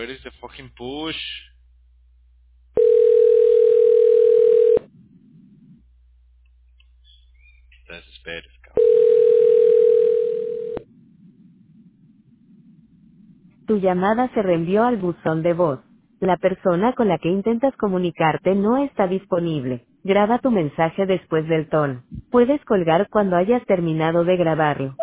Where is the fucking push? Te desesperes, cabrón. Tu llamada se reenvió al buzón de voz. La persona con la que intentas comunicarte no está disponible. Graba tu mensaje después del tono. Puedes colgar cuando hayas terminado de grabarlo.